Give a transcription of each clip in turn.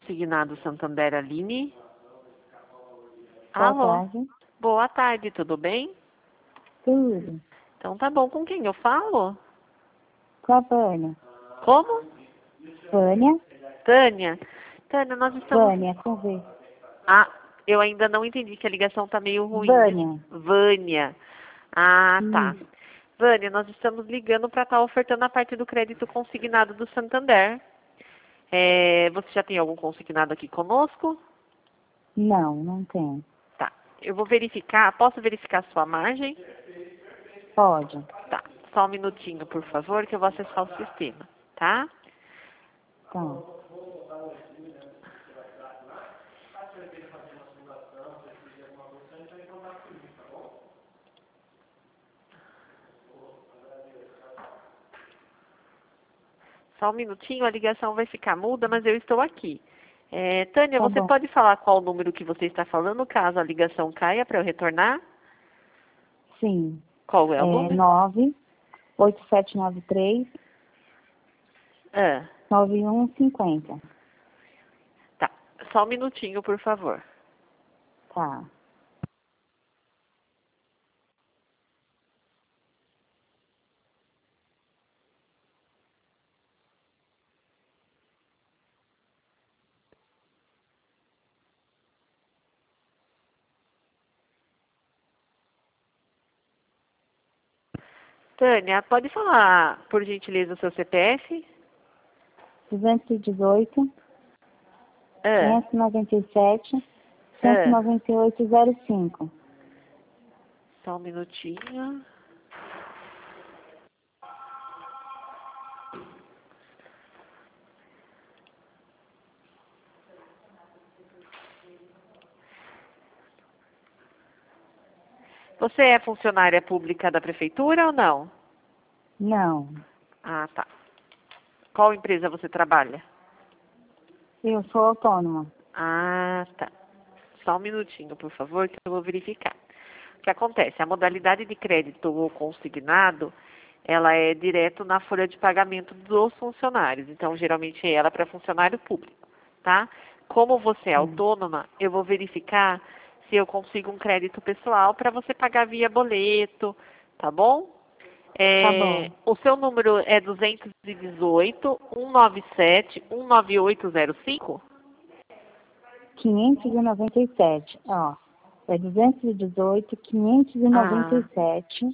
Signado Santander Aline. Boa Alô? tarde. Boa tarde, tudo bem? Tudo. Então tá bom, com quem eu falo? Com a Vânia. Como? Vânia? Tânia. Tânia, nós estamos... Vânia, com V. Ah, eu ainda não entendi que a ligação tá meio ruim. Vânia. Vânia. Ah, tá. Isso. Vânia, nós estamos ligando para estar ofertando a parte do crédito consignado do Santander. Você já tem algum consignado aqui conosco? Não, não tem. Tá. Eu vou verificar. Posso verificar a sua margem? Pode. Tá. Só um minutinho, por favor, que eu vou acessar o sistema. Tá? Tá. Só um minutinho, a ligação vai ficar muda, mas eu estou aqui. Tânia, Tá você bom. pode falar qual o número que você está falando, caso a ligação caia, para eu retornar? Sim. Qual é o número? 98793 Ah, 9150. tá. Só um minutinho, por favor. Tá. Tânia, pode falar, por gentileza, o seu CPF? 218 Ah, 597 ah. 19805. Só um minutinho. Você é funcionária pública da prefeitura ou não? Não. Ah, tá. Qual empresa você trabalha? Eu sou autônoma. Ah, tá. Só um minutinho, por favor, que eu vou verificar. O que acontece? A modalidade de crédito ou consignado, ela é direto na folha de pagamento dos funcionários. Então, geralmente é ela para funcionário público, tá? Como você é Sim. autônoma, eu vou verificar se eu consigo um crédito pessoal para você pagar via boleto, tá bom? Tá bom. O seu número é 218 197 19805? 597. Ó. É 218 Ah, 597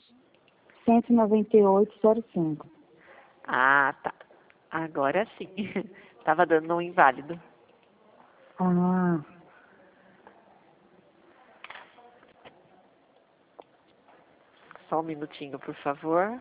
19805. tá. Agora sim. Tava dando um inválido. Ah, Só um minutinho, por favor.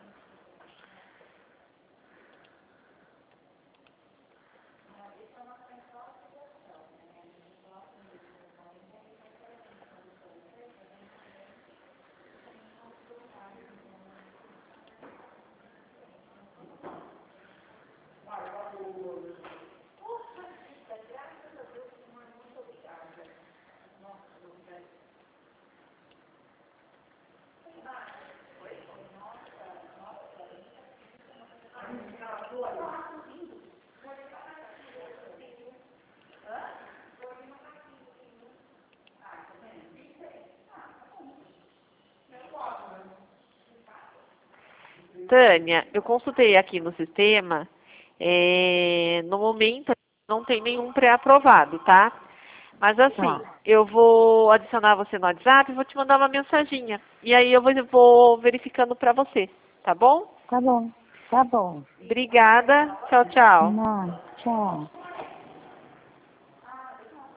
Tânia, eu consultei aqui no sistema. No momento, não tem nenhum pré-aprovado, tá? Mas assim, tá. eu vou adicionar você no WhatsApp e vou te mandar uma mensaginha. E aí eu vou verificando pra você, tá bom? Tá bom. Tá bom. Obrigada. Tchau, tchau. Não, tchau.